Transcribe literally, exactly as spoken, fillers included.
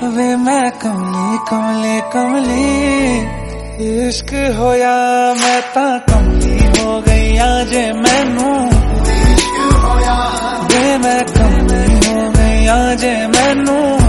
वे मैं कमली कमली कमली इश्क होया मैं तां कमली हो गई आजे मैनू वे मैं कमली हो गई आजे मैनू